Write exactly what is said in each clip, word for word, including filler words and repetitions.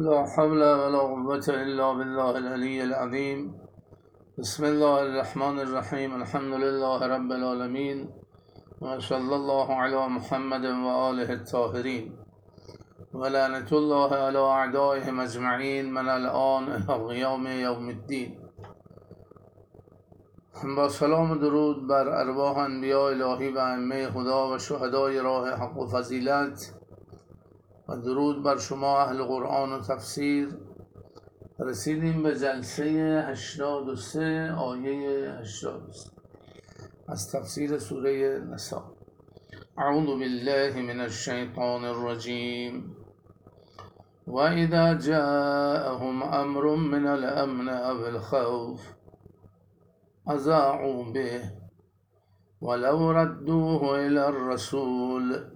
لا حول ولا قوة إلا بالله العلي العظيم. بسم الله الرحمن الرحيم. الحمد لله رب العالمين وصلى الله على محمد وآله الطاهرين ولعنة الله على أعدائهم أجمعين من الآن إلى قیام یوم الدین. با سلام و درود بر ارواح انبیاء الهی و ائمه خدا و شهدای راه حق و فضیلت و درود بر شما اهل قرآن و تفسیر. رسیدیم به جلسه هشتاد و سه آیه هشتاد و سه از تفسیر سوره نساء. اعوذ بالله من الشیطان الرجیم. و اذا جاءهم امر من الامن او الخوف اذاعوا به ولو ردوه الى الرسول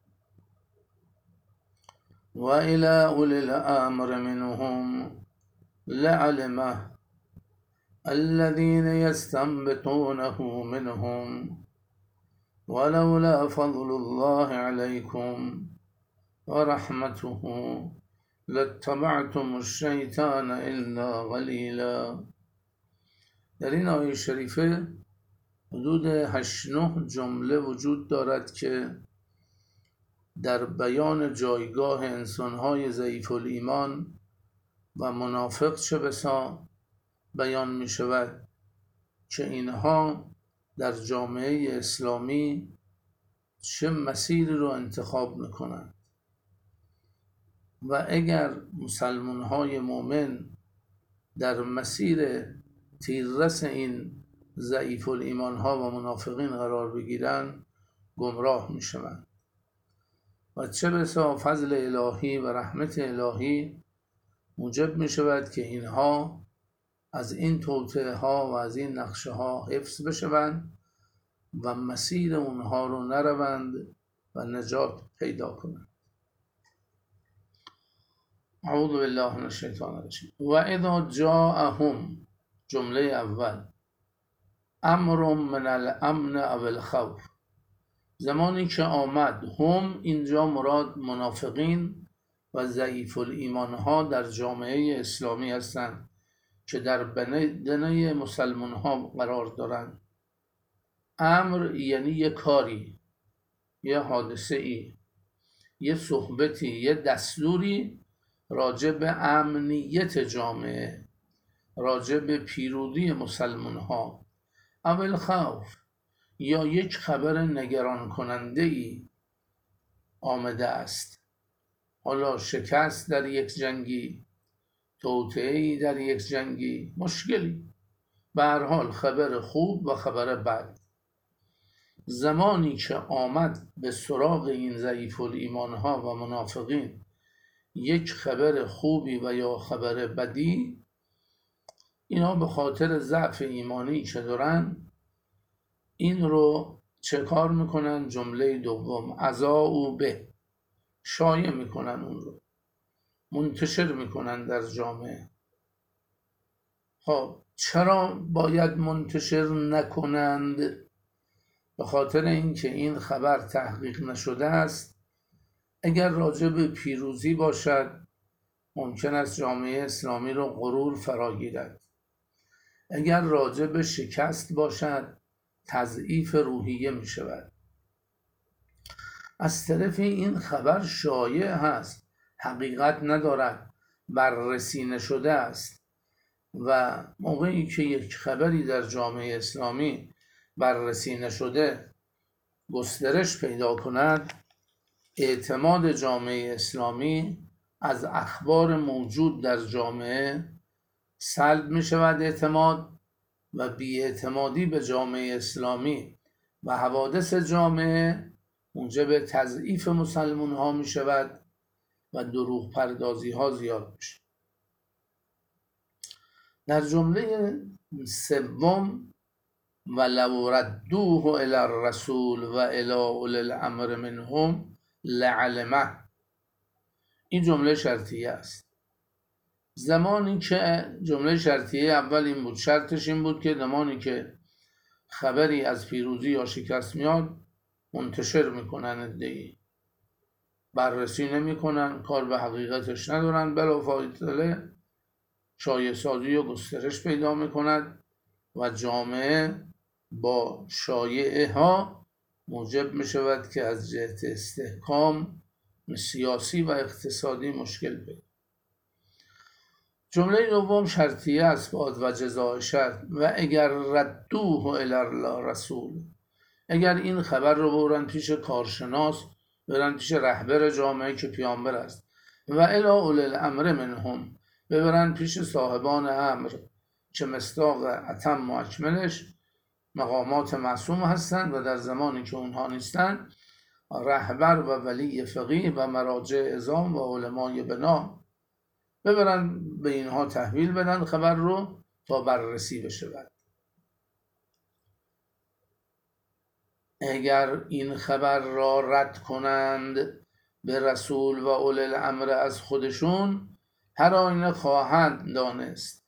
وإلى أولي الأمر منهم لعلمه الذين يستنبطونه منهم ولولا فضل الله عليكم ورحمته لاتبعتم الشيطان إلا قليلا. در این آیه شریفه حدود هشت نه جمله وجود دارد که در بیان جایگاه انسان‌های ضعیف الایمان و منافق چه بسا بیان می شود که اینها در جامعه اسلامی چه مسیری رو انتخاب میکنند و اگر مسلمان‌های مؤمن در مسیر تیررس این ضعیف الایمان‌ها و منافقین قرار بگیرند گمراه می شوند و چه بسا فضل الهی و رحمت الهی موجب می شود که اینها از این توطئه ها و از این نقشه ها حفظ بشوند و مسیر اونها رو نروند و نجات پیدا کنند. اعوذ بالله من الشیطان الرجیم. و اذا جاءهم، جمله اول، امر من الامن او الخوف، زمانی که آمد، هم اینجا مراد منافقین و ضعیف الایمان ها در جامعه اسلامی هستند که در بدنه مسلمان ها قرار دارند. امر یعنی یه کاری، یه حادثه ای، یه صحبتی، یه دستوری راجع به امنیت جامعه، راجع به پیروزی مسلمان ها. اول خوف، یا یک خبر نگران کننده ای آمده است، حالا شکست در یک جنگی، توطئه‌ای در یک جنگی، مشکلی، به هر حال خبر خوب و خبر بد. زمانی که آمد به سراغ این ضعیف الایمان ها و منافقین یک خبر خوبی و یا خبر بدی، اینا به خاطر ضعف ایمانی که دارن این رو چه کار میکنن؟ جمله دوم، اذاعوا به، شایع میکنن، اون رو منتشر میکنن در جامعه. خب چرا باید منتشر نکنند؟ به خاطر اینکه این خبر تحقیق نشده است. اگر راجع به پیروزی باشد ممکن است جامعه اسلامی رو غرور فرا گیرد. اگر راجع به شکست باشد تضعیف روحیه می شود. از طرف این خبر شایع هست، حقیقت ندارد، بررسی نشده است و موقعی که یک خبری در جامعه اسلامی بررسی نشده گسترش پیدا کند، اعتماد جامعه اسلامی از اخبار موجود در جامعه سلب می شود اعتماد و بی‌اعتمادی به جامعه اسلامی و حوادث جامعه موجب تضعیف مسلمان ها می شود و دروغ پردازی ها زیاد میشه. در جمله سوم، ولو ردوه الی الرسول و الی اولی الامر منهم لعلمه، این جمله شرطیه است. زمانی که جمله شرطیه اول این بود، شرطش این بود که زمانی که خبری از پیروزی یا شکست میاد منتشر میکنن ادعی بررسی نمی کنن، کار به حقیقتش ندارن، بلافاصله شایع سازی و گسترش پیدا می کند و جامعه با شایعه ها موجب می شود که از جهت استحکام سیاسی و اقتصادی مشکل پیدا. جمله دوم شرطیه اثبات و جزای شرط. و اگر ردوه الی الرسول، اگر این خبر رو برن پیش کارشناس، برن پیش رهبر جامعه که پیامبر است، و الی اولی الامر منهم، ببرن پیش صاحبان امر که مصداق اتم و اکملش مقامات معصوم هستند و در زمانی که اونها نیستند رهبر و ولی فقیه و مراجع عظام و علمای بنا، ببرن به اینها تحویل بدن خبر رو تا بررسی بشه. بعد اگر این خبر را رد کنند به رسول و اولی الامر از خودشون، هر آینه خواهند دانست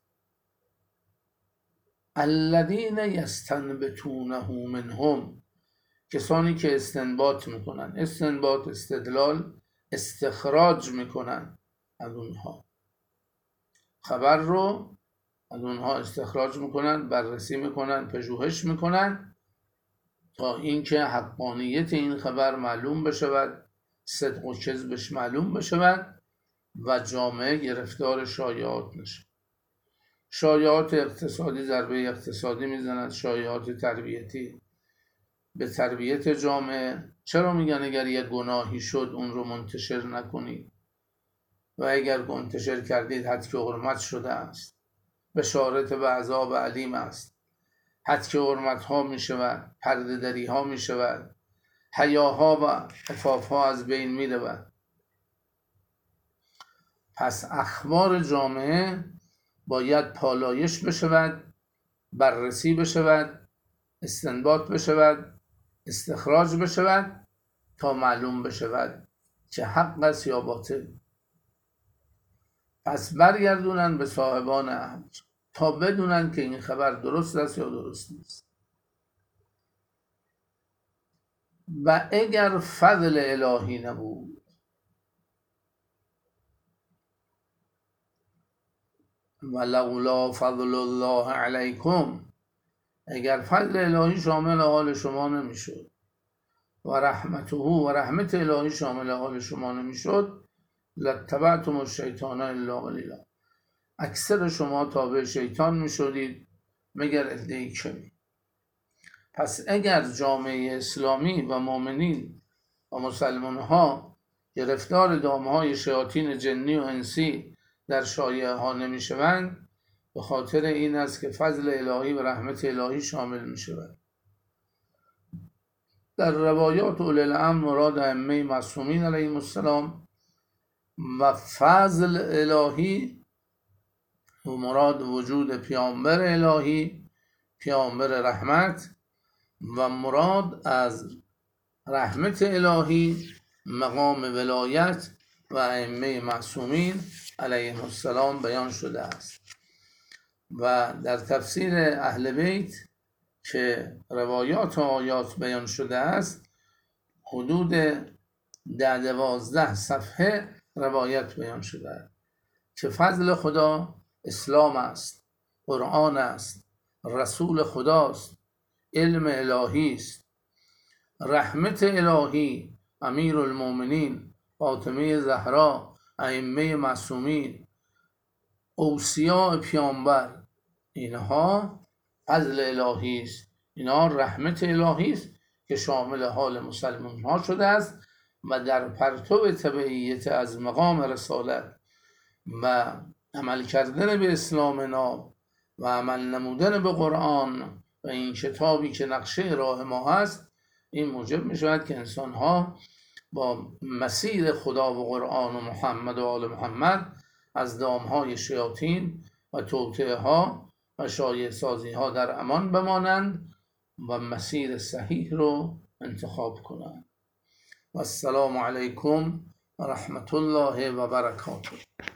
الذین یستنبطونه منهم، کسانی که استنباط میکنن، استنباط استدلال استخراج میکنن از اونها، خبر رو از اونها استخراج میکنن، بررسی میکنن، پژوهش میکنن تا اینکه حقانیت این خبر معلوم بشود، صدق و کذبش معلوم بشود و جامعه گرفتار شایعات نشه. شایعات اقتصادی ضربه اقتصادی میزنند، شایعات تربیتی به تربیت جامعه. چرا میگن اگر یک گناهی شد اون رو منتشر نکنید و اگر منتشر کردید حد که حرمت شده است، بشارت به عذاب علیم است، حد که حرمت ها می شود، پرده دری ها می شود، حیاها و عفاف ها از بین می رود. پس اخبار جامعه باید پالایش بشود، بررسی بشود، استنباط بشود، استخراج بشود تا معلوم بشود که حق است یا باطل. پس برگردونن به صاحبان امر تا بدونن که این خبر درست است یا درست نیست. و اگر فضل الهی نبود، ولولا فضل الله علیکم، اگر فضل الهی شامل حال شما نمیشد و رحمته و رحمت الهی شامل حال شما نمیشد، لاتبعتم الشیطان الا قلیلا، اکثر شما تابع شیطان میشدید مگر عده‌ای کمی. پس اگر جامعه اسلامی و مؤمنین و مسلمان ها گرفتار دامه های شیاطین جنی و انسی در شایعه ها نمی شوند، به خاطر این است که فضل الهی و رحمت الهی شامل می شود. در روایات اولی الامر مراد ائمه معصومین علیهم السلام و فضل الهی و مراد وجود پیامبر الهی، پیامبر رحمت، و مراد از رحمت الهی مقام ولایت و ائمه معصومین علیهم السلام بیان شده است. و در تفسیر اهل بیت که روایات و آیات بیان شده است، حدود ده دوازده صفحه روایت بیان شده است که فضل خدا اسلام است، قرآن است، رسول خداست، علم الهی است، رحمت الهی، امیر المؤمنین، فاطمه زهرا، ائمه معصومین، اوصیاء پیامبر، اینها فضل الهی است، اینها رحمت الهی است که شامل حال مسلمان ها شده است و در پرتو تبعیت از مقام رسالت و عمل کردن به اسلام ناب و عمل نمودن به قرآن و این کتابی که نقشه راه ما هست، این موجب می شود که انسان ها با مسیر خدا و قرآن و محمد و آل محمد از دامهای شیاطین و توطئه ها و شایع سازی ها در امان بمانند و مسیر صحیح رو انتخاب کنند. و السلام علیکم و رحمت الله و برکاته.